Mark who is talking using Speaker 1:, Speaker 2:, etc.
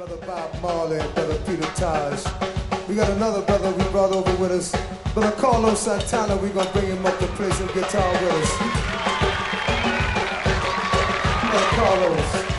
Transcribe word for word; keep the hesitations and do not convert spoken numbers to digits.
Speaker 1: Brother Bob Marley and Brother Peter Taj. We got another brother we brought over with us. Brother Carlos Santana, we're going to bring him up to play some guitar with us. Brother Carlos.